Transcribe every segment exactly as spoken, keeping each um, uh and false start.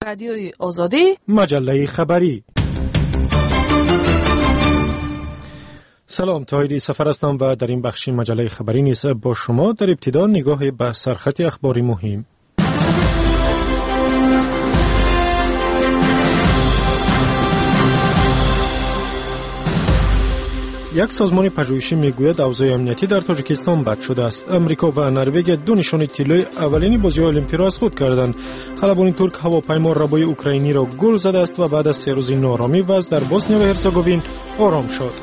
رادیوی آزادی، مجله خبری. سلام، تایید سفر هستم و در این بخش مجله خبری نیز با شما در ابتدا نگاه به سرخط اخباری مهم. یک سازمان پژوهشی میگوید اوضاع امنیتی در تاجیکستان بد شده است. امریکا و نروژ دو نشان طلای اولین بازی المپیک را از خود کردند. خلبان ترک هواپیما ربای اوکراینی را گل زده است و بعد از سه روز نارامی وضع در بوسنیا و هرزگوین آرام شد.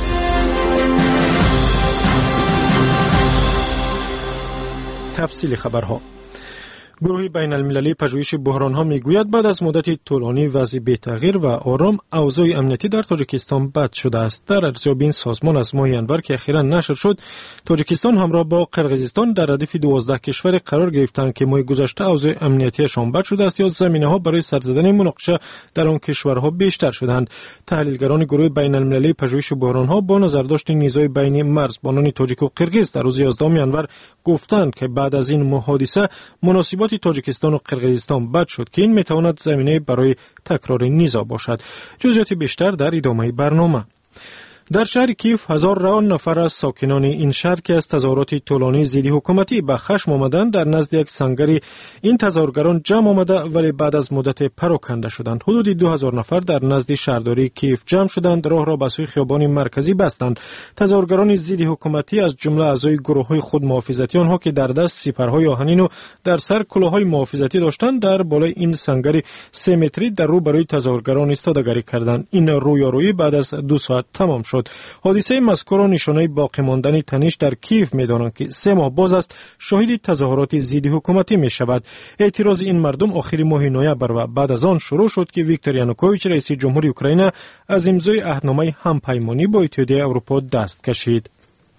تفصیل خبرها. گروه بین المللی پژوهش بحران ها میگوید بعد از مدت طولانی وضع بی‌تغییر و آرام اوضاع امنیتی در تاجیکستان بد شده است. در ارزیابی این سازمان از ماه ینور که اخیراً نشر شد، تاجیکستان همراه با قرقیزستان در ردیف دوازده کشور قرار گرفتند که ماه گذشته اوضاع امنیتیشان بد شده است یا زمینه‌ها برای سر زدن مناقشه در آن کشورها بیشتر شدند. تحلیلگران گروه بین المللی پژوهش بحران ها با نظرداشت نیزهای بین مرزبانان تاجیک و قرقیز در روز یازدهم ینور گفتند که بعد از این محادثه مناسبات تاجیکستان و قرقیزستان بد شد که این میتواند زمینه برای تکرار نیزا باشد. جزئیات بیشتر در ادامه برنامه. در شهر کیف هزار روان نفر از ساکنان این شهر که از تظاهرات طولانی ضد حکومتی به خشم آمدند در نزد یک سنگری این تظاهرگران جمع آمده ولی بعد از مدت پراکنده شدند. حدود دو هزار نفر در نزد شهرداری کیف جمع شدند، راه را به سوی خیابان مرکزی بستند. تظاهرگران ضد حکومتی از جمله اعضای گروه‌های خودمحافظتی آنها که در دست سپرهای آهنین و در سر کلاههای محافظتی داشتند در بالای این سنگری سه متری در رو برای تظاهرگران ایستادگی کردند. این رویارویی بعد از دو ساعت تمام شد. حادثه مذکور نشانه باقی ماندن تنش در کیف می‌دانند که سه ماه باز است شاهد تظاهرات ضد حکومتی می‌شود. اعتراض این مردم آخر ماه نوامبر و بعد از آن شروع شد که ویکتور یانوکوویچ رئیس جمهوری اوکراین از امضای عهدنامه همپیمانی با اتحادیه اروپا دست کشید.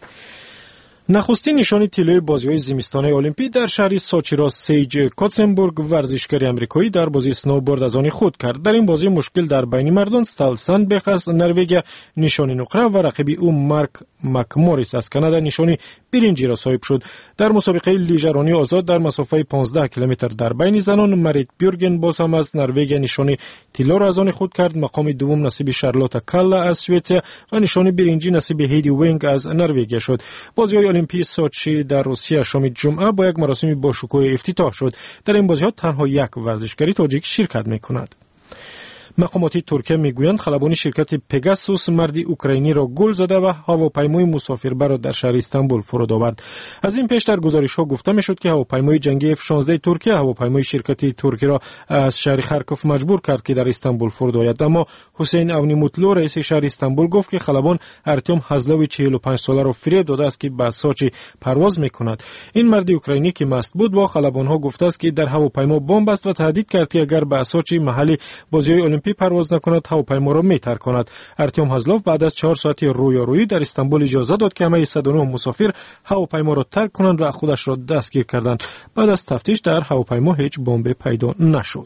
نخستین نشان طلای بازی‌های زمستانی المپیک در شهر سوچی را سیج کوتسنبورگ ورزشکار آمریکایی در بازی اسنوبورد از آن خود کرد. در این بازی مشکل در بین مردان ستالسند بخص نروژ نشانی نقره و رقیب او مارک مکموریس از کانادا نشانی برنجی را صاحب شد. در مسابقه لیژرانی آزاد در مسافت پانزده کیلومتر در بین زنان مریت بیورگن باز هم از نروژ نشانی طلا را از آن خود کرد. مقام دوم نصیب شارلوتا کالا از سوئیسرا و نشانی برنجی نصیب هیدی وینگ از نروژ شد. بازی‌های المپیک سوچی در روسیه شام جمعه با یک مراسم با شکوه افتتاح شد. در این بازی‌ها تنها یک ورزشکاری تاجیک شرکت می‌کند. مقامات ترکیه میگویند خلبان شرکت پگاسوس مردی اوکراینی را گل زده و هواپیمای مسافربر را در شهر استانبول فرود آورد. از این پیش در گزارش‌ها گفته میشد که هواپیمای جنگی اف شانزده ترکیه هواپیمای شرکت ترکی را از شهر خارکوف مجبور کرد که در استانبول فرود آید. اما حسین اونیموتلو رئیس شهر استانبول گفت که خلبان ارتیم حزلوی چهل و پنج ساله را فریب داده است که به سوچی پرواز میکند. این مرد اوکراینی که مست بود با خلبان‌ها گفته است که در هواپیما بمب است و تهدید کرد که اگر به سوچی محلی بازی‌های المپیک پرواز نکند هواپیما را میترکاند. ارتیم حزلوف بعد از چهار ساعت رویارویی در استانبول اجازه داد که همه صد و نه مسافر هواپیما را ترک کنند و خودش را دستگیر کردند. بعد از تفتیش در هواپیما هیچ بمب پیدا نشد.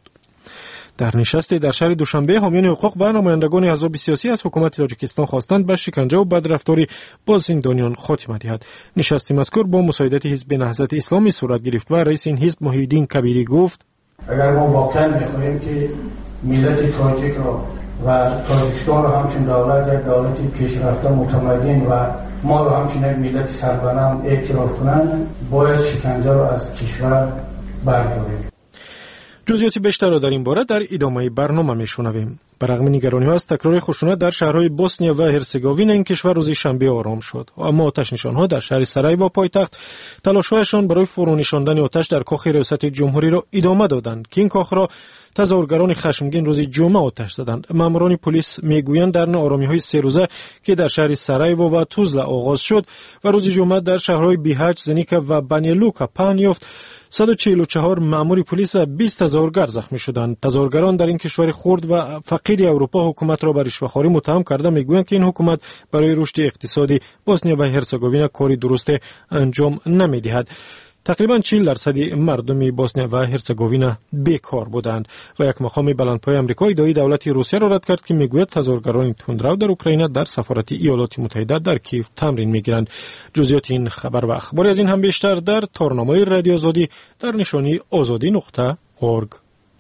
در نشستی در شهر دوشنبه حامیان حقوق و نمایندگان احزاب سیاسی از حکومت تاجیکستان خواستند به شکنجه و بدرفتاری با زندانیان خاتمه دهد. نشست مذکور با مساعدت حزب نهضت اسلامی صورت گرفت و رئیس این حزب محی الدین کبیری گفت اگر ما واقعا می‌خواهیم که ملت تاجیک را و تاجیکستان را همچون دولت یک دولت پیشرفته متمدن و ما را همچون یک ملت سربلند اعتراف کنند، باید شکنجه را از کشور برداریم. جزئیات بیشتر را در این باره در ادامه برنامه میشنویم. برغم نگرانی‌ها از تکرار خشونت در شهرهای بوسنیا و هرزگوین این کشور روز شنبه آرام شد، اما آتش نشان‌ها در شهر سرایوو پایتخت تلاش‌هایشان برای فرو نشاندن آتش در کاخ ریاست جمهوری را ادامه دادند که این کاخ را تظاهرگران خشمگین روز جمعه آتش زدند. ماموران پلیس میگویند در ناآرامی‌های سه روزه که در شهر سرایوو و توزلا آغاز شد و روز جمعه در شهرهای بیهاچ، زنیکا و بانیلوکا پهن یافت، صد و چهل و چهار مامور پلیس و بیست تظاهرگر زخمی شدند. تظاهرگران در این کشور خرد و فقیر اروپا حکومت را بر رشوه‌خواری متهم کرده میگویند که این حکومت برای رشد اقتصادی بوسنیا و هرزگوین کاری درست انجام نمیدهد. تقریباً چهل درصد مردم بوسنیا و هرزگوین بیکار بودند و یک مقام بلندپای آمریکا ادعای دولت روسیه را رد کرد که میگوید تظاهرگران تندرو در اوکراین در سفارت ایالات متحده در کیف تمرین میگیرند. جزئیات این خبر و اخباری از این هم بیشتر در تارنامه رادیو آزادی در نشانی آزادی نقطه اورگ.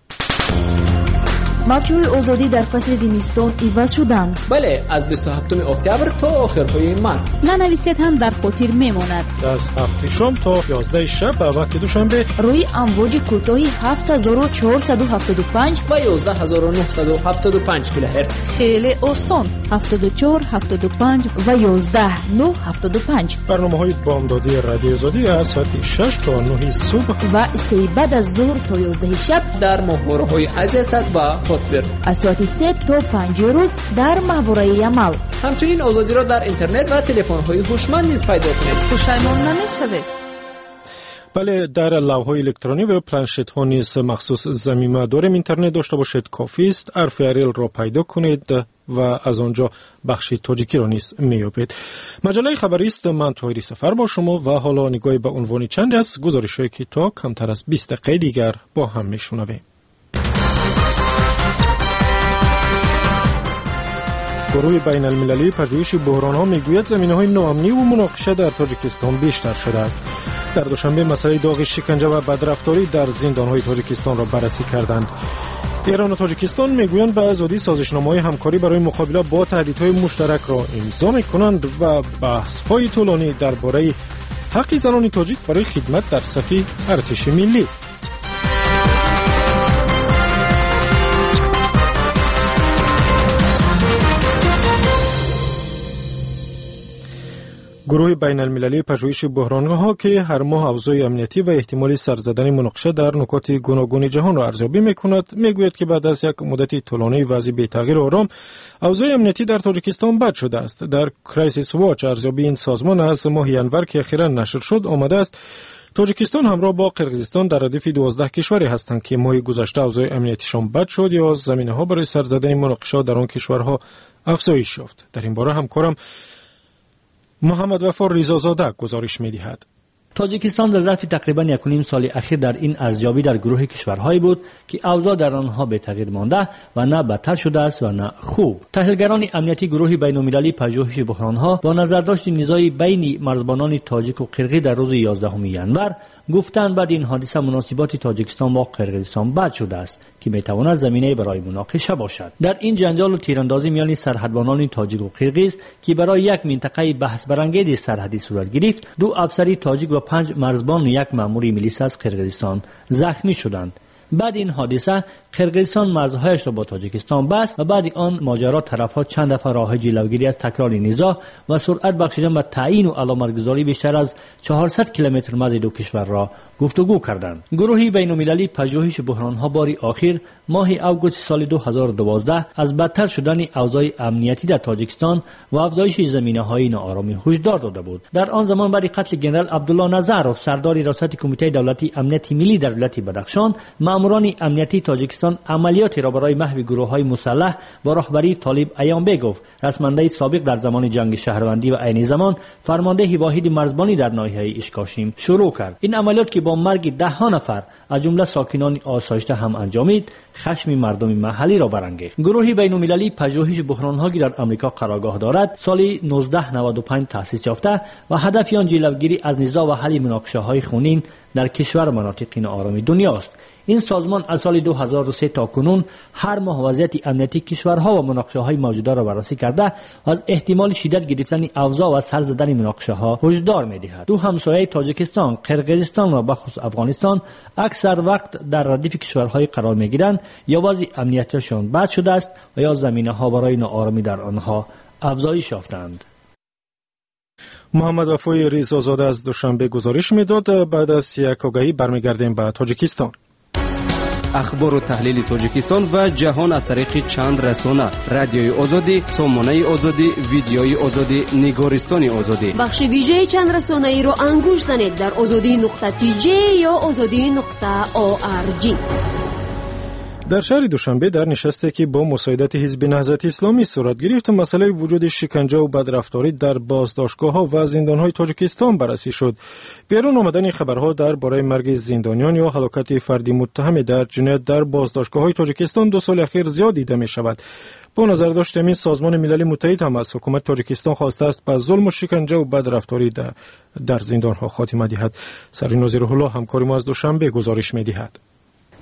موجهای آزادی در فصل زمستان عوض شدند. بله، از بیست و هفتم اکتبر تا آخرهای مارس. ننویسید هم در خاطر میماند. از هفت شام تا یازده شب به وقت دوشنبه روی امواج کوتاهی هفت هزار و چهارصد و هفتاد و پنج و یازده هزار و نهصد و هفتاد و پنج کیلوهرتز. خیلی آسان. هفتاد و چهار، هفتاد و پنج و یازده، نه، هفتاد و پنج. برنامه‌های بامدادی رادیو آزادی از ساعت شش تا نه صبح و سه بعد از ظهر تا یازده شب در ماهواره‌های عزیزت و خاطر. از ساعت سه تا پنج روز در ماهواره عمل. همچنین آزادی را در اینترنت و تلفن‌های هوشمند نیز پیدا کنید. پشیمان نمی‌شوید. بله، در لوح‌های الکترونی و پلنشت‌ها نیز مخصوص ضمیمه داریم. اینترنت داشته باشید کافی است. حرف اریل را پیدا کنید و از آنجا بخش تاجیکی را نیز می‌یابید. مجله خبری است. من طاهری سفر با شما و حالا نگاهی به عنوان چند از گزارش‌هایی که تا کمتر از بیست دقیقه دیگر با هم می‌شنویم. گروه بین المللی پژوهش بحران ها میگوید زمینه های ناامنی و مناقشه در تاجیکستان بیشتر شده است. در دوشنبه مسئله داغ شکنجه و بدرفتاری در زندان های تاجیکستان را بررسی کردند. ایران و تاجیکستان میگویند به آزادی سازشنامه‌های همکاری برای مقابله با تهدیدهای مشترک را امضا میکنند و بحث‌های طولانی درباره حق زنان تاجیک برای خدمت در صف ارتش ملی. گروه بین المللی پژوهش بحران‌ها که هر ماه اوضاع امنیتی و احتمالی سر زدن مناقشه در نکات گوناگون جهان را ارزیابی می‌کند، میگوید که بعد از یک مدت طولانی وضع بی‌تغییر و آرام، اوضاع امنیتی در تاجیکستان بد شده است. در کرایسیس واچ ارزیابی این سازمان از ماه ینور که اخیراً نشر شد آمده است تاجیکستان همراه با قرقیزستان در ردیف دوازده کشوری هستند که ماه گذشته اوضاع امنیتیشان بد شد یا زمینه‌ها برای سر زدن مناقشه در آن کشورها افزایش یافت. در این باره همکارم محمد وفا ریزازاده گزارش می‌دهد. تاجیکستان در ظرف تقریباً یک و نیم سال اخیر در این ارزیابی در گروه کشورهایی بود که اوضاع در آنها به تغییر مانده و نه بدتر شده است و نه خوب. تحلیلگران امنیتی گروه بین‌المللی پژوهش بحران‌ها با نظرداشت نزاعی بین مرزبانان تاجیک و قرقی در روز یازدهم ینور گفتند بعد این حادثه مناسبات تاجیکستان با قرقیزستان بد شده است که میتواند زمینه برای مناقشه باشد. در این جنجال و تیراندازی میان سرحدبانان تاجیک و قرقیز که برای یک منطقه بحث برانگیز سرحدی صورت گرفت، دو افسری تاجیک و پنج مرزبان و یک مأمور میلیس از قرقیزستان زخمی شدند. بعد این حادثه قرقیزستان مرزهایش را با تاجیکستان بست و بعد آن ماجرا طرفها چند دفعه راه جلوگیری از تکرار نزاع و سرعت بخشیدن به تعیین و علامتگذاری بیشتر از چهارصد کیلومتر مرز دو کشور را گفتگو کردند. گروه بین‌المللی پژوهش بحران‌ها باری آخر ماه اوگوست سال دو هزار و دوازده از بدتر شدن اوضاع امنیتی در تاجیکستان و افزایش زمینه‌های ناآرامی هشدار داده بود. در آن زمان بعد قتل ژنرال عبدالله نظرов سردار ریاست کمیته دولتی امنیت ملی در ولایت بدخشان، ماموران امنیتی تاجیکستان عملیاتی را برای محو گروه‌های مسلح با رهبری طالب ایانبگوف، رسمنده سابق در زمان جنگ شهروندی و عین زمان فرمانده واحد مرزبانی در ناحیه اشکاشیم شروع کرد. این عملیات که با مرگ ده ها نفر از جمله ساکنان آسایشته هم انجامید، خشم مردم محلی را برانگیخت. گروه بین‌المللی پژوهش بحران‌ها که در آمریکا قرارگاه دارد، سال نوزده نود و پنج تأسیس یافته و هدف آن جلوگیری از نزاع و حل مناقشه‌های خونین در کشور مناطق ناآرام دنیاست. این سازمان از سال دو هزار و سه تا کنون هر ماه وضعیت امنیتی کشورها و مناقشه‌های موجوده را بررسی کرده و از احتمال شدت گرفتن اوضاع و سر زدن مناقشه‌ها هشدار می‌دهد. دو همسایه تاجیکستان، قرقیزستان و بخصوص افغانستان اکثر وقت در ردیف کشورهای قرار می‌گیرند یا وضع امنیتیشان بد شده است و یا زمینه‌ها برای ناآرامی در آنها افزایش یافتند. محمد وفای ریزازاده از دوشنبه گزارش می‌داد. بعد از یک آگهی برمیگردیم به تاجیکستان. اخبار و تحلیل تاجیکستان و جهان از طریق چند رسانه: رادیوی آزادی، سامانه آزادی، ویدیوی آزادی، نگارستان آزادی. بخش ویژه چند رسانه ای را انگوش زنید در آزادی نقطه تی جی یا آزادی نقطه او آر جی. در شهر دوشنبه در نشستی که با مساعدت حزب نهضت اسلامی صورت گرفت، مسئله وجود شکنجه و بدرفتاری در بازداشتگاه‌ها و زندان‌های تاجیکستان بررسی شد. بیرون آمدن خبرها درباره مرگ زندانیان یا هلاکت فردی متهم در جنایت در بازداشتگاه‌های تاجیکستان دو سال اخیر زیاد دیده می‌شود. با نظر داشت این سازمان ملل متحد هم از حکومت تاجیکستان خواسته است به ظلم و شکنجه و بدرفتاری در, در زندان‌ها خاتمه دهد. سریناز روح الله همکار ما از دوشنبه گزارش می‌دهد.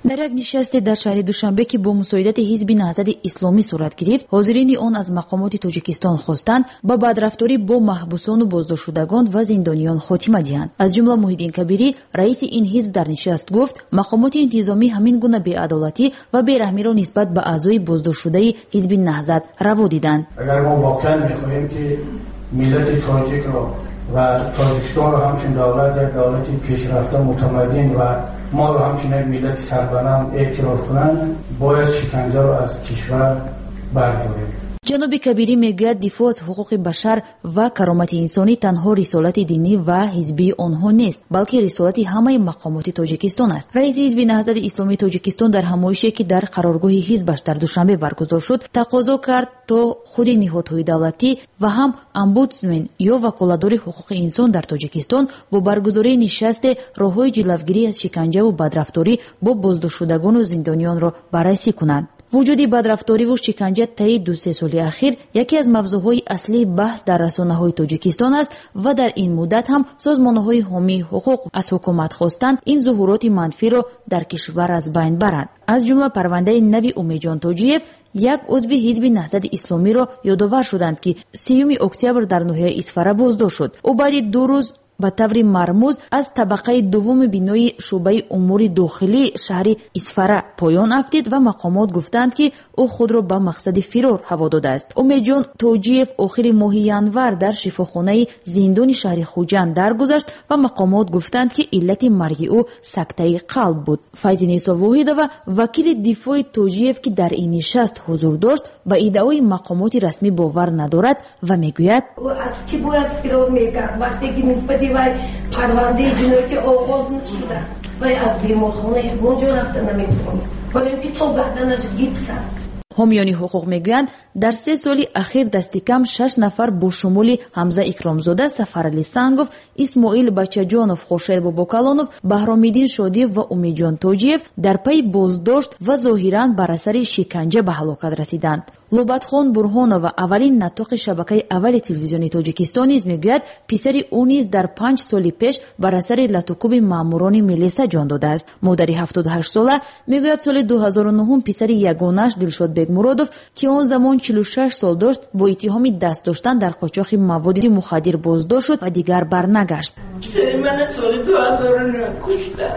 در یک نشست در شهر دوشنبه که با مساعدت حزب نهضت اسلامی صورت گرفت، حاضرین آن از مقامات تاجیکستان خواستند با بدرفتاری با محبوسان و بازداشتشدگان و زندانیان خاتمه دهند. از جمله محیدین کبیری رئیس این حزب در نشست گفت مقامات انتظامی همین گونه بی‌عدالتی و بی‌رحمی را نسبت به اعضای بازداشتشده حزب نهضت روا دیدند. اگر ما واقعا می‌خواهیم که ملت تاجیک را و تاجیکستان را همچون دولت یک دولت پیشرفته متمدن و ما را همچون یک ملت سربلند اعتراف کنند، باید شکنجه را از کشور برداریم. جناب کبیری میگوید دفاع از حقوق بشر و کرامت انسانی تنها رسالت دینی و حزبی آنها نیست، بلکه رسالت همه مقامات تاجیکستان است. رئیس حزب نهضت اسلامی تاجیکستان در همایشی که در قرارگاه حزبش در دوشنبه برگزار شد تقاضا کرد تا خود نهادهای دولتی و هم امبودسمن یا وکالتدار حقوق انسان در تاجیکستان با برگزاری نشست راههای جلوگیری از شکنجه و بدرفتاری با بازداشتشدگان و زندانیان را بررسی کنند. وجود بدرفتاری و شکنجه طی دو سه سال اخیر یکی از موضوعهای اصلی بحث در رسانه‌های تاجیکستان است و در این مدت هم سازمان‌های حامی حقوق از حکومت خواستند این ظهورات منفی را در کشور از بین برند. از جمله پرونده نوی امیدجان تاجیف، یک عضو حزب نهضت اسلامی را یادآور شدند که سیوم اکتبر در ناحیه اسفره بازداشت شد. او بعد دو روز به طور مرموز از طبقه دوم بینای شعبه امور داخلی شهر اسفره پایان افتید و مقامات گفتند که او خود را به مقصد فرار هوا داده است. امیدجان توجیف آخر ماه ینور در شفاخانه زندان شهر خوجند درگذشت و مقامات گفتند که علت مرگ او سکته قلب بود. فیض نیسا واحدова وکیل دفاع توجیف که در این نشست حضور داشت به ادعای مقامات رسمی باور ندارد و میگوید او از کی باید فرار میکرد وقتی که نسبت و پرونده جنایتی آغاز نشده است و از بیمارخانه اونجا رفته نمیتوانست برای اینکه تا گردنش گیپس است. حامیان حقوق میگویند در سه سال اخیر دست کم شش نفر با شمول حمزه اکرامزاده، سفرعلی سنگوف، اسماعیل بچه‌جانوف، خورشید باباکالانوف، بهرامیدین شادیев و امیدجان توجیف در پی بازداشت و ظاهراً بر اثر شکنجه به هلاکت رسیدند. لوباتخون برهانова اولین نطق شبکه اول تلویزیونی تاجیکستان نیز میگوید پسر او نیز در پنج سال پیش بر اثر لطوکوب ماموران میلیسا جان داده است. مادر هفتاد و هشت ساله میگوید سال دو هزار و نه پسر یگانه‌اش دلشاد بیگ مرادوف که آن زمان چهل و شش سال داشت با اتهام دست داشتن در قاچاق مواد مخدر بازداشت شد و دیگر برنگشت. پسر من سال دو هزار و نه کشتن.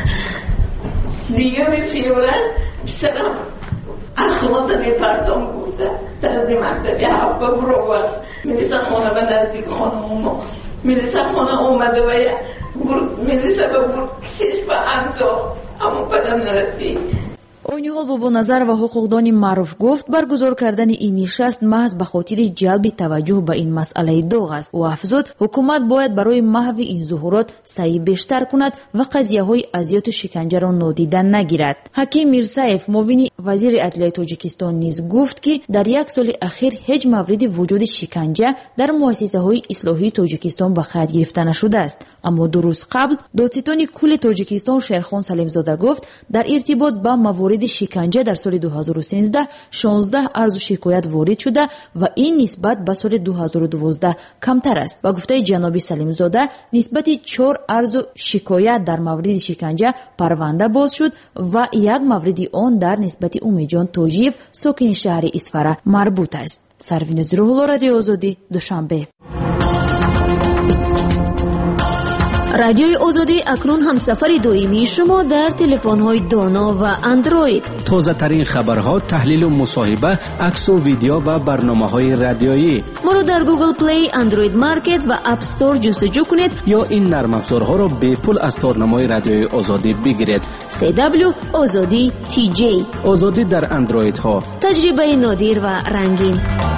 دیگه میپسیرن پسرم اخلاط میپردام گفته در از این مکتبی حفظه برو و میلیسا خانه و نزدیک خانه اوما میلیسا خانه اومده و میلیسا به برد کسیش به انداخت اما بدم نرفتی. اوینیحال بابا نظر و حقوقدان معروف گفت برگزار کردن این نشست محض به خاطر جلب توجه به این مسئله داغ است و افزود حکومت باید برای محو این ظهورات سعی بیشتر کند و قضیه های اذیت و شکنجه را نادیده نگیرد. حکیم میرسایف معاون وزیر عدلیه تاجیکستان نیز گفت که در یک سال اخیر هیچ مورد وجود شکنجه در مؤسسه های اصلاحی تاجیکستان به خط گرفته نشده است. اما دو روز قبل دادستان کل تاجیکستان شیرخان سلیمزاده گفت در ارتباط با موارد شکنجه در سال دو هزار و سیزده شانزده عرض شکایت وارد شده و این نسبت به سال دو هزار و دوازده کمتر است. با گفته جناب سلیمزاده نسبت چهار عرض شکایت در مورد شکنجه پرونده باز شد و یک مورد آن در نسبت امیدجان توجیف ساکن شهر اسفره مربوط است. سروین روح رادیو آزادی دوشنبه. رادیوی آزادی اکنون هم سفر دائمی شما در تلفن‌های دانا و اندروید. تازه ترین خبرها، تحلیل و مصاحبه، عکس و ویدیو و برنامه‌های رادیویی. ما رو در گوگل پلی، اندروید مارکت و اپ استور جستجو کنید یا این نرم افزارها را به پول از تارنمای رادیوی آزادی بگیرید. سی دبلیو آزادی تی جی. آزادی در اندروید ها. تجربه نادر و رنگین.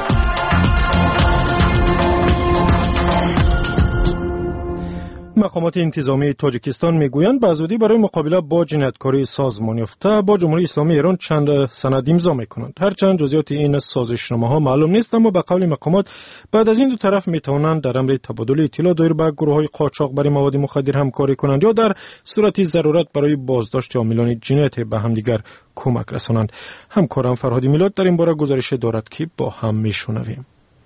مقامات انتظامی تاجیکستان میگویند به زودی برای مقابله با جنایتکاری سازمان یافته با جمهوری اسلامی ایران چند سند امضا میکنند. هرچند جزئیات این سازشنامه‌ها معلوم نیست، اما به قول مقامات بعد از این دو طرف میتوانند در امر تبادل اطلاع دایر به گروه‌های قاچاق برای مواد مخدر همکاری کنند یا در صورت ضرورت برای بازداشت عاملان جنایت به همدیگر کمک رسانند. همکارم فرهاد میلاد در این باره گزارش دارد که با هم میشنویم.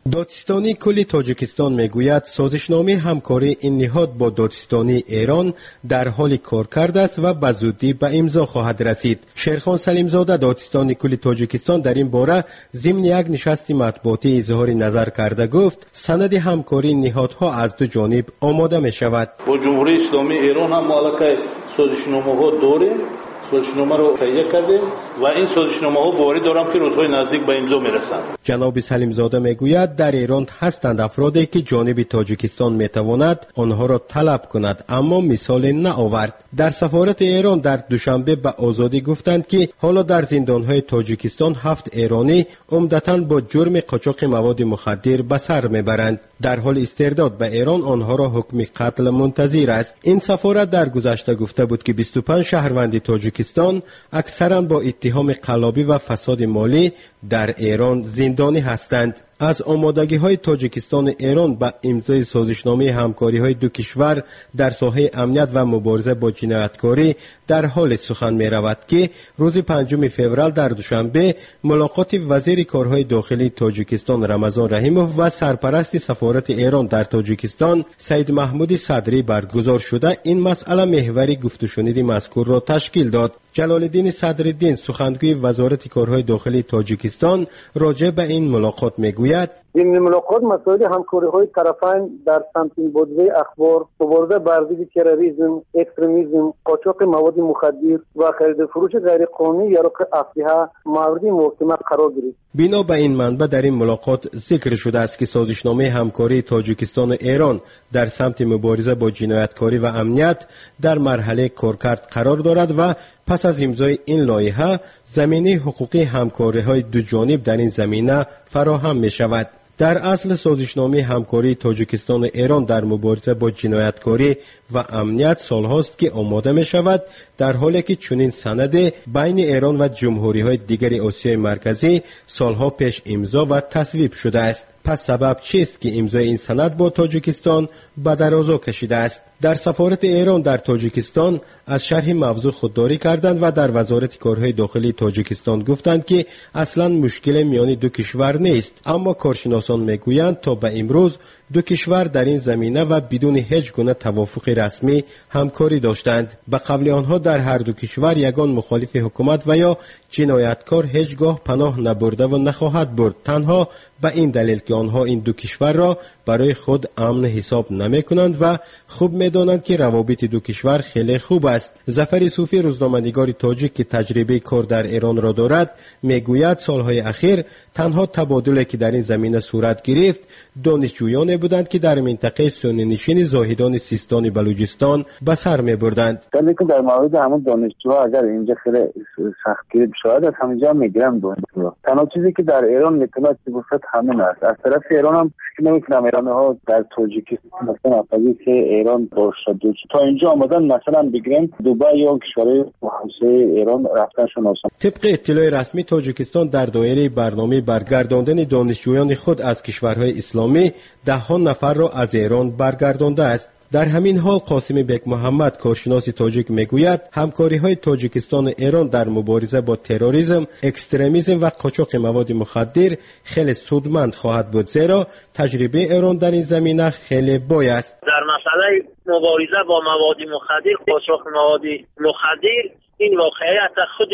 دادستانی کل تاجیکستان میگوید سازشنامه همکاری این نهاد با دادستانی ایران در حال کار کرده است و به زودی به امضا خواهد رسید. شیرخان سلیم زاده دادستانی کل تاجیکستان در این باره ضمن یک نشست مطبوعاتی اظهار نظر کرده گفت سند همکاری نهادها از دو جانب آماده می شود. با جمهوری اسلامی ایران هم مالک سازشنامه ها داریم، سازشنامه رو تهیه کردیم و این سازشنامه ها باوری دارم که روزهای نزدیک به امضا میرسند. جناب سلیم زاده میگوید در ایران هستند افرادی که جانب تاجیکستان میتواند آنها را طلب کند اما مثال نآورد. در سفارت ایران در دوشنبه به آزادی گفتند که حالا در زندانهای تاجیکستان هفت ایرانی عمدتاً با جرم قاچاق مواد مخدر به سر میبرند. در حال استرداد به ایران آنها را حکم قتل منتظر است. این سفارت در گذشته گفته بود که بیست و پنج شهروند تاجیکستان اکثرا با اتهام قلابی و فساد مالی در ایران زندانی هستند. از آمادگی های تاجیکستان ایران به امضای سازشنامه همکاری های دو کشور در ساحه امنیت و مبارزه با جنایتکاری در حال سخن می رود که روز پنجم فوریه در دوشنبه ملاقات وزیر کارهای داخلی تاجیکستان رمضان رحیموف و سرپرست سفارت ایران در تاجیکستان سید محمود صدری برگزار شده این مسئله محور گفت و شنید مذکور را تشکیل داد. جلال الدین صدرالدین سخنگوی وزارت کارهای داخلی تاجیکستان راجع به این ملاقات میگوید این ملاقات مسائل همکاری‌های طرفین در سمت بودجه اخبار، مبارزه بر ضد تروریسم، اکستریمیسم، قاچاق مواد مخدر و خرید و فروش غیرقانونی یا اسلحه مورد محاکمه قرار گرفت. بنا به این منبع در این ملاقات ذکر شده است که سازشنامه همکاری تاجیکستان و ایران در سمت مبارزه با جنایتکاری و امنیت در مرحله کارکرد قرار دارد و پس از امضای این لایحه زمینه حقوقی همکاری‌های دو جانب در این زمینه فراهم می شود. در اصل سازشنامه همکاری تاجیکستان و ایران در مبارزه با جنایتکاری و امنیت سالهاست که آماده می شود، در حالی که چنین سند بین ایران و جمهوری‌های دیگر آسیای مرکزی سالها پیش امضا و تصویب شده است. پس سبب چیست که امضای این سند با تاجیکستان به درازا کشیده است؟ در سفارت ایران در تاجیکستان از شرح موضوع خودداری کردند و در وزارت کارهای داخلی تاجیکستان گفتند که اصلا مشکل میان دو کشور نیست، اما کارشناسان میگویند تا به امروز دو کشور در این زمینه و بدون هیچ گونه توافق رسمی همکاری داشتند. به قبل آنها در هر دو کشور یگان مخالف حکومت و یا جنایتکار هیچگاه پناه نبرده و نخواهد برد، تنها به این دلیل که آنها این دو کشور را برای خود امن حساب نمی کنند و خوب می دانند که روابط دو کشور خیلی خوب است. ظفر صوفی روزنامه‌نگار تاجیک که تجربه کار در ایران را دارد میگوید سالهای اخیر تنها تبادلی که در این زمینه صورت گرفت دانشجویان بودند که در منطقه سنی نشین زاهدان سیستان بلوچستان به سر می بردند. ولی که در مورد همون دانشجوها اگر اینجا خیلی سختگیری شاید از همینجا میگیرن دانشجوها. تنها چیزی که در ایران میتونه گفت همین است. از طرف ایران هم نمیتونم ایرانی ها در تاجیکستان مثلا افرادی که ایران باشد تا اینجا آمدن مثلا بگیرن دبی یا کشور همسایه ایران رفتنشون آسان. طبق اطلاع رسمی تاجیکستان در دایره برنامه برگرداندن دانشجویان خود از کشورهای اسلامی ده ها نفر را از ایران برگردانده است. در همین حال قاسم بیگ محمد کارشناس تاجیک میگوید همکاری های تاجیکستان و ایران در مبارزه با تروریسم، اکستریمیسم و قاچاق مواد مخدر خیلی سودمند خواهد بود، زیرا تجربه ایران در این زمینه خیلی بای است. در مسئله مبارزه با مواد مخدر، قاچاق مواد مخدر، این واقعیت خود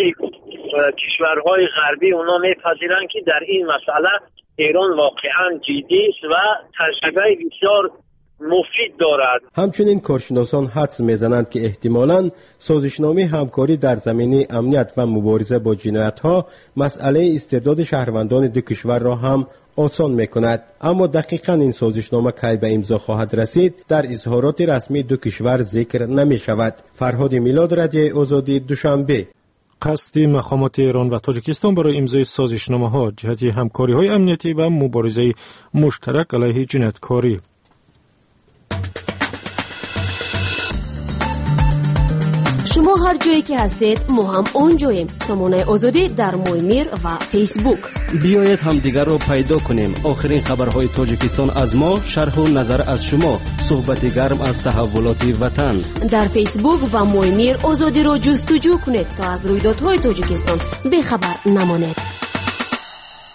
کشورهای غربی اونا میپذیرند که در این مسئله ایران واقعا جدی است و تجربه بسیار مفید دارد. همچنین کارشناسان حدس میزنند که احتمالاً سازشنامه همکاری در زمینه امنیت و مبارزه با جنایت‌ها مسئله استرداد شهروندان دو کشور را هم آسان میکند، اما دقیقاً این سازشنامه کی به امضا خواهد رسید در اظهارات رسمی دو کشور ذکر نمی شود. فرهاد میلاد، رادیوی آزادی، دوشنبه. قصد مقامات ایران و تاجیکستان برای امضای سازشنامه‌ها جهت همکاری‌های امنیتی و مبارزه مشترک علیه جنایتکاری. شما هر جایی که هستید ما هم اونجاییم. سامانه آزادی در مویمیر و فیسبوک. بیایید هم دیگر رو پیدا کنیم. آخرین خبرهای تاجیکستان از ما، شرح و نظر از شما، صحبت گرم از تحولات وطن. در فیسبوک و مویمیر آزادی رو جستجو کنید تا از رویدادهای تاجیکستان بخبر نمانید.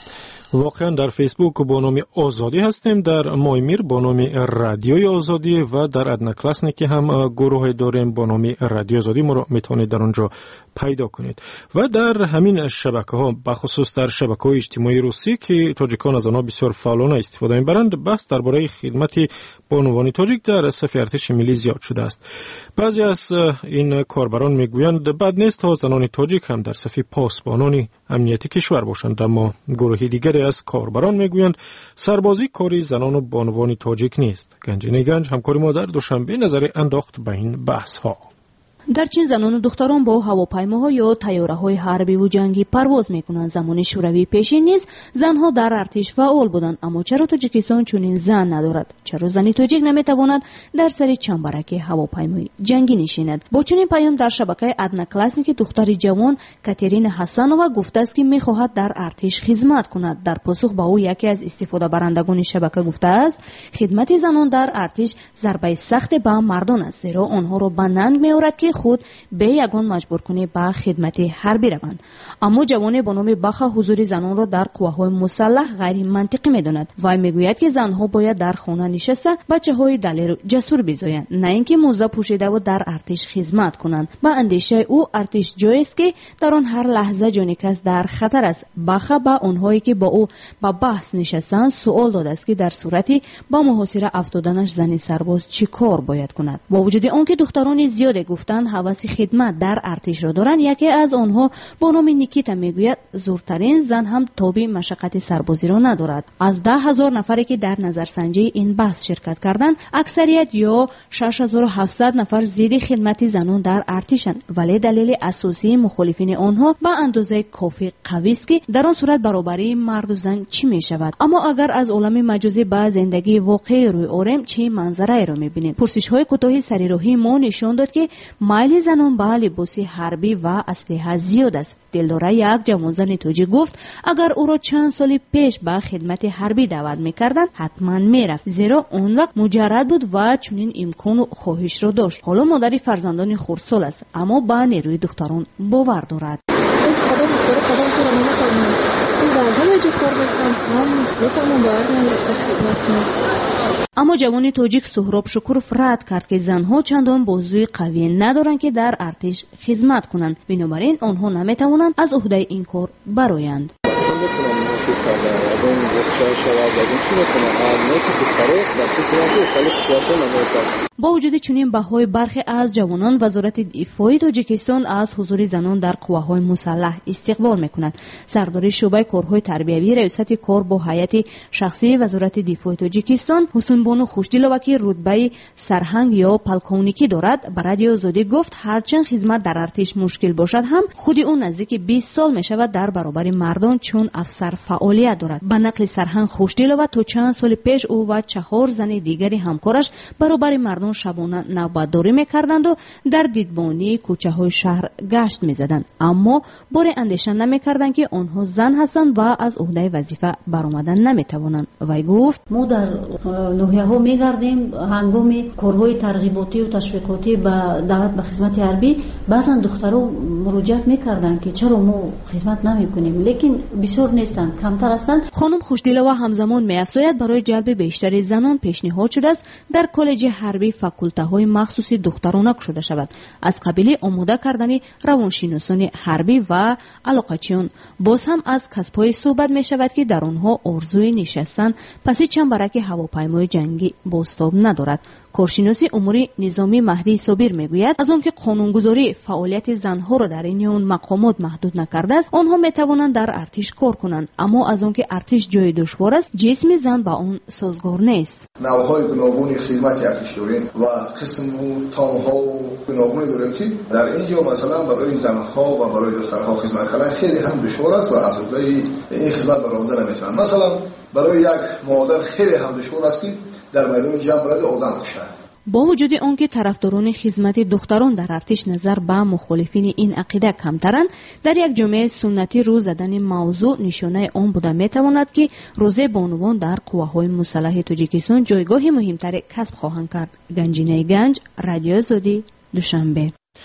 واقعا در فیسبوک با نام آزادی هستیم، در مایمیر با نام رادیوی آزادی و در ادناکلاسنیکی هم گروه داریم با نام رادیو آزادی. ما رو میتونید در اونجا پیدا کنید و در همین شبکه ها بخصوص در شبکه های اجتماعی روسی که تاجیکان از آنها بسیار فعالانه استفاده میبرند، بحث درباره خدمت بانوان تاجیک در صف ارتش ملی زیاد شده است. بعضی از این کاربران میگویند بد نیست تا زنان تاجیک هم در صف پاسبانان امنیتی کشور باشند، اما گروه دیگری از کاربران میگویند سربازی کاری زنان و بانوان تاجیک نیست. گنجینه گنج همکار ما در دوشنبه نظر انداخت به این بحث ها. در چین زنان و دختران با هواپیماها یا طیاره‌های حربی و جنگی پرواز می‌کنند. زمان شوروی پیشین نیز زنها در ارتش فعال بودند، اما چرا تاجیکستان چنین زن ندارد؟ چرا زنی تاجیک نمی‌تواند در سر چنبرک هواپیمای جنگی نشیند؟ با چنین پیام در شبکه ادناکلاسنیک دختر جوان کاترین حسنова گفته است که می‌خواهد در ارتش خدمت کند. در پاسخ به او یکی از استفاده برندگان شبکه گفته است خدمت زنان در ارتش ضربه سخت به مردان است، زیرا آنها را به ننگ می‌آورد که خود به یگان مجبور کنی به خدمت حربی روند. اما جوان با نام بخ حضور زنان را در قوه‌های مسلح غیر منطقی می‌داند. وی میگوید که زنها باید در خانه نشسته بچه‌های دلیر و جسور بزایند، نه اینکه موزه پوشیده و در ارتش خدمت کنند. با اندیشه او ارتش جایی است که در آن هر لحظه جان کس در خطر است. بخ با آنهایی که با او با بحث نشستند سوال داده است که در صورتی با محاصره افتادنش زن سرباز چی کار باید کند. با وجود آنکه دختران زیادی گفتند هوس خدمت در ارتش را دارند، یکی از آنها با نام نیکیتا میگوید زورترین زن هم تابع مشقت سربازی را ندارد. از ده هزار نفری که در نظرسنجی این بحث شرکت کردند، اکثریت یا شش هزار و هفتصد نفر ضد خدمت زنان در ارتشند، ولی دلیل اساسی مخالفین آنها به اندازه کافی قوی است که در آن صورت برابری مرد و زن چی می شود. اما اگر از عالم مجازی به زندگی واقعی روی آوریم چه منظره را میبینیم؟ پرسش های کوتاه سریراهی ما نشان داد که مایل زنان به لباس حربی و اسلحه زیاد است. دلداره یک جوان زن تاجیک گفت اگر او را چند سال پیش به خدمت حربی دعوت میکردند حتما میرفت، زیرا اون وقت مجرد بود و چنین امکان و خواهش را داشت. حالا مادر فرزندان خردسال است، اما به نیروی دختران باور دارد. اما جوان تاجیک سهراب شکروف رد کرد که زنها چندان بازوی قوی ندارند که در ارتش خدمت کنند، بنابراین آنها نمیتوانند از عهده این کار برآیند. با وجود چنین بهای برخی از جوانان وزارت دفاع تاجیکستان از حضور زنان در قوه‌های مسلح استقبال می‌کند. سردار شعبه کارهای تربیوی ریاست کار با هیئت شخصی وزارت دفاع تاجیکستان حسین بانو خوشدلوه که رتبه سرهنگ یا پلکونیکی دارد به رادیو آزادی گفت هرچند خدمت در ارتش مشکل باشد هم خود او نزدیک بیست سال می‌شود در برابر مردان چون افسر فعالیت دارد. به نقل سرهنگ خوشدلوه تا چند سال پیش او و چهار زن دیگری همکارش برابر مردان شبانه نوبتداری میکردند و در دیدبانی کوچه های شهر گشت میزدند، اما بار اندیشه نمیکردند که آنها زن هستند و از عهده وظیفه برآمدن نمیتوانند. وی گفت ما در ناحیه ها میگردیم هنگام کارهای ترغیباتی و تشویقاتی به دعوت به خدمت حربی بعضا دخترها مراجعت میکردند که چرا ما خدمت نمیکنیم، لیکن بسیار نیستند، کمتر هستند. خانم خوشدلوه همزمان میافزاید برای جلب بیشتر زنان پیشنهاد شده است در کالج حربی فاکولته های مخصوصی دخترانه شده شود، از قبیل آماده کردن روانشناسان حربی و علاقچیان. باز هم از کسب‌های صحبت می شود که در آنها آرزوی نشستن پس چنبرک هواپیمای جنگی بازتاب ندارد. کارشناسی امور نظامی مهدی صابر میگوید از آنکه قانونگذاری فعالیت زنها را در این اون مقامات محدود نکرده است، آنها میتوانند در ارتش کار کنند، اما از آنکه ارتش جای دشوار است جسم زن با آن سازگار نیست. نوع‌های گوناگون خدمت ارتش داریم و قسم و تام‌ها و گوناگونی داریم که در اینجا مثلا برای زنها و برای دخترها خدمت کردن خیلی هم دشوار است و از این خدمت برآمده نمیتونند. مثلا برای یک مادر خیلی هم دشوار است که در میدان جنگ باید آدم کشد. با وجود آنکه طرفداران خدمت دختران در ارتش نظر به مخالفین این عقیده کمترند، در یک جامعه سنتی رو زدن موضوع نشانه آن بوده میتواند که روزه بانوان در قوه‌های مسلح تاجیکستان جایگاه مهمتر کسب خواهند کرد. گنجینه گنج، رادیو آزادی، دوشنبه.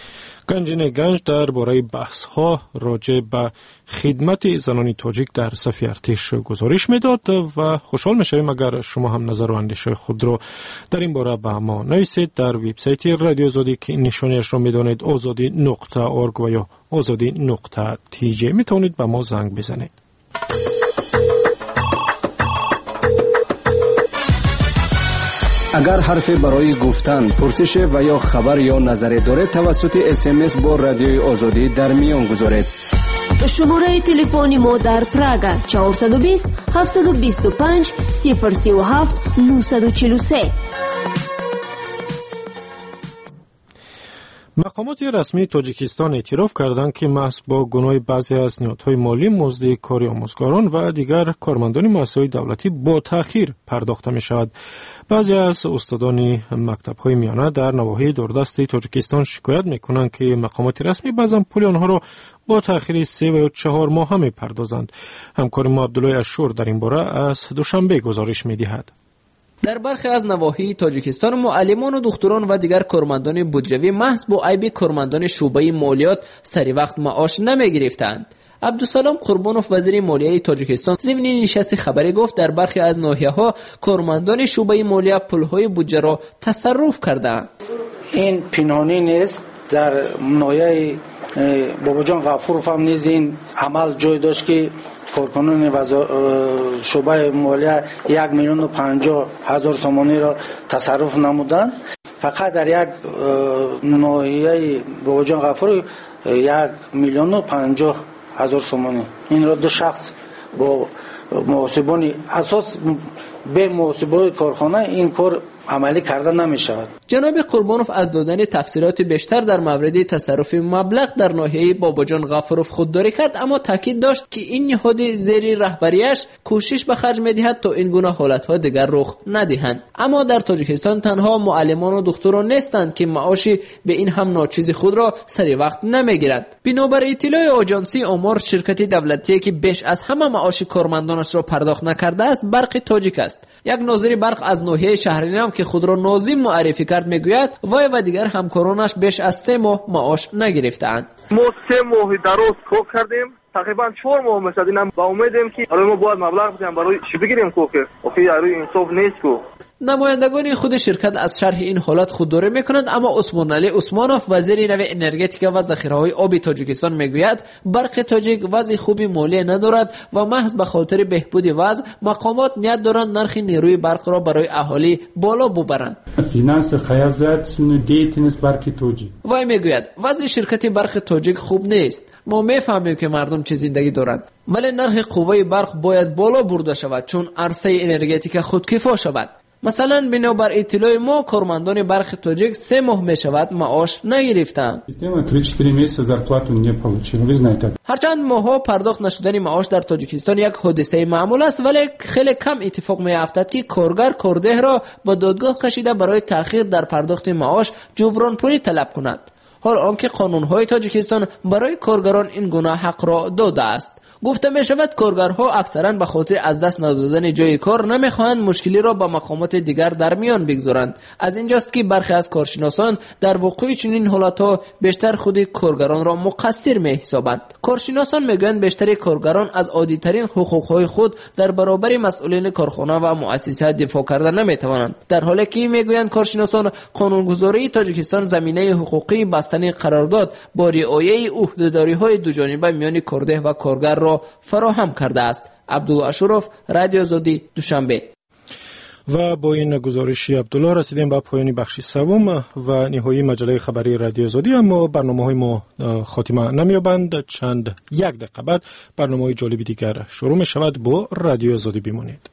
گنجینه گنج درباره بحث ها راجع به خدمت زنان تاجیک در صف ارتش گزارش میداد و خوشحال میشویم اگر شما هم نظر و اندیشه خود را در این باره به ما نویسید در وبسایت رادیو آزادی که نشانیش را میدانید آزادی نقطه اورگ و یا آزادی نقطه تی جی میتونید به ما زنگ بزنید. اگر حرفی برای گفتن، پرسش و یا خبر یا نظری دارید توسط اس ام اس با رادیوی آزادی در میان گذارید. شماره تلفن ما در پراگ چهارصد و بیست هفتصد و بیست و پنج صفر سی و هفت نهصد و چهل و سه. مقامات رسمی تاجیکستان اعتراف کردند که محض با گناه بعضی از نهادهای مالی مزد کاری آموزگاران و دیگر کارمندان مؤسسات دولتی با تأخیر پرداخته می شود. بعضی از استادان مکتب‌های میانه در نواحی دوردست تاجیکستان شکایت می کنند که مقامات رسمی بعضا پول آنها را با تأخیر سه و یا چهار ماه می پردازند. همکار ما عبدالله اشور در این باره از دوشنبه گزارش می دهد. در برخی از نواحی تاجیکستان معلمان و دکتران و دیگر کارمندان بودجوی محض با عیب کارمندان شعبه مالیات سری وقت معاش نمی‌گرفتند. عبدالسلام قربانوف وزیر مالیه تاجیکستان ضمن نشست خبری گفت در برخی از ناحیه‌ها کارمندان شعبه مالیه پول‌های بودجه را تصرف کردند. این پنهانی نیست. در ناحیه بابا جان غفورов هم نیز این عمل جای داشت که کارکنان شعبه مالیه یک میلیون و پنجاه هزار سومانی را تصرف نمودند. فقط در یک ناحیه بابا جان غفور یک میلیون و پنجاه هزار سومانی این را دو شخص با محاسبانی اساس به محاسبه کارخانه این کار عملی کرده نمی شود. جناب قربانوف از دادن تفصیلات بیشتر در مورد تصرف مبلغ در ناحیه باباجان غفوروف خودداری کرد، اما تاکید داشت که این نهاد زیر رهبریش کوشش به خرج می‌دهد تا این گونه حالت‌ها دیگر رخ ندهند. اما در تاجیکستان تنها معلمان و دکتران نیستند که معاشی به این هم ناچیز خود را سری وقت نمی‌گیرند. بنابر اطلاع آژانسی آمار شرکت دولتی که بیش از همه معاش کارمندانش را پرداخت نکرده است برق تاجیک است. یک ناظر برق از ناحیه شهرینام که خود را ناظم معرفی کرد میگوید وای و دیگر همکارانش بیش از سه ماه معاش نگرفتند. ما سه ماه درست کار کردیم، تقریبا چهار ماه میشد. اینم با امیدیم که حالا ما باید مبلغ بدیم برای چی بگیریم کوکه اوکی یارو انصاف نیست کو. نمایندگان خود شرکت از شرح این حالت خودداری میکنند، اما عثمان علی عثمانوف وزیر نوی انرژتیک و ذخیره‌های آب تاجیکستان میگوید برق تاجیک وضع خوبی مالی ندارد و محض به خاطر بهبود وضع مقامات نیت دارند نرخ نیروی برق را برای اهالی بالا ببرند. فینانس خیازات سن دیتنس برق تاجیک وای میگوید وضع شرکت برق تاجیک خوب نیست. ما میفهمیم که مردم چه زندگی دارند، ولی نرخ قوه برق باید بالا برده شود چون عرصه انرژتیک خودکفا شود. مثلا بنابر اطلاع ما کارمندان برق تاجیک سه ماه می شود معاش نگرفتند. هرچند ماها پرداخت نشدن معاش در تاجیکستان یک حادثه معمول است، ولی خیلی کم اتفاق می افتد که کارگر کارده را به دادگاه کشیده برای تأخیر در پرداخت معاش جبران پولی طلب کند. حال آنکه قانون‌های تاجیکستان برای کارگران این گونه حق را داده است. گفته می شود کارگرها اکثرا به خاطر از دست ندادن جای کار نمیخواهند مشکلی را با مقامات دیگر در میان بگذارند. از اینجاست که برخی از کارشناسان در وقوع چنین حالت‌ها بیشتر خود کارگران را مقصر می حسابند. کارشناسان میگویند بیشتر کارگران از عادی‌ترین حقوق‌های خود در برابر مسئولین کارخانه و مؤسسات دفاع کردن نمیتوانند، در حالی که میگویند کارشناسان قانونگذاری تاجیکستان زمینه حقوقی بستن قرارداد با رعایت عهده‌داری‌های دوجانبه میان کارده و کارگر را فراهم کرده است. عبدالله اشرف، رادیو آزادی، دوشنبه. و با این گزارش عبدالله رسیدیم به پایان بخش سوم و نهایی مجله خبری رادیو آزادی، اما برنامه‌های ما خاتمه نمی‌یابند. چند یک دقیقه بعد برنامه‌های جالب دیگر شروع می‌شود. با رادیو آزادی بمانید.